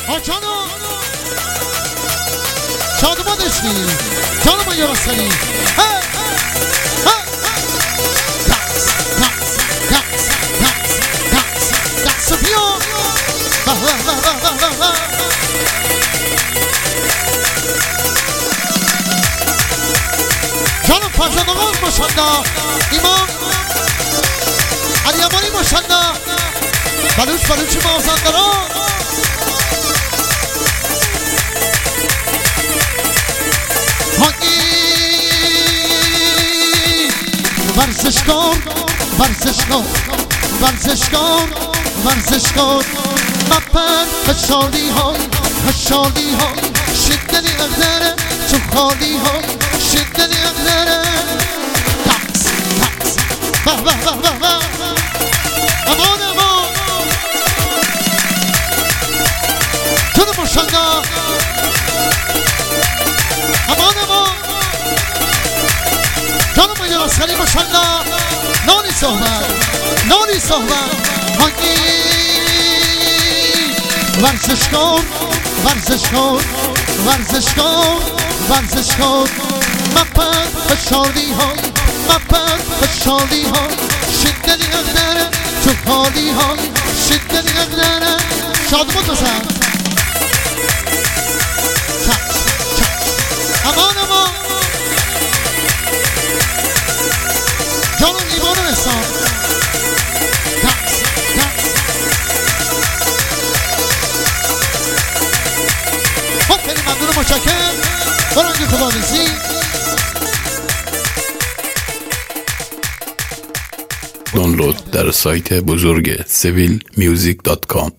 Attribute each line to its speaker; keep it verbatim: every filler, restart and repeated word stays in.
Speaker 1: آجانا شادما دشتی جانم یارستانی دکس دکس دکس دکس دکس دکس بیا جانم فرزند آقا ماشالله ایمان علی امانی ماشالله بلوچ بلوچ مازندران ورزشکار ورزشکار ورزشکار ورزشکار مپر هشالی های هشالی های شدنی اغدره تو خالی های شدنی اغدره تکس تکس به به به به به امان امان تو رو ماشالله امان امان جانم یه راسخری ماشالله نانی صحبت نانی صحبت هنگی ورزشکار ورزشکار ورزشکار ورزشکار مپر فشاری های مپر فشاری های شدنی اغدره تو حالی های شدنی اغدره شادمون بزن چک چک امان امان جانم ایمان و احسان دکس دکس خب خیلی ممنون و متشکرم برنگ خداویسی
Speaker 2: دانلود در سایت بزرگ سویل میوزیک دات کام